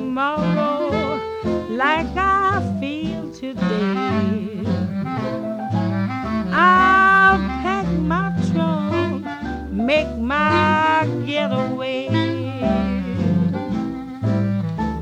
tomorrow like I feel today. I'll pack my trunk, make my getaway.